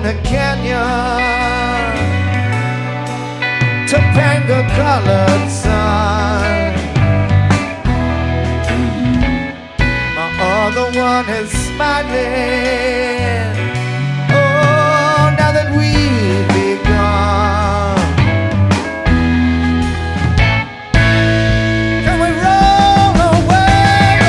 a canyon, Topanga-colored sun. My other one is smiling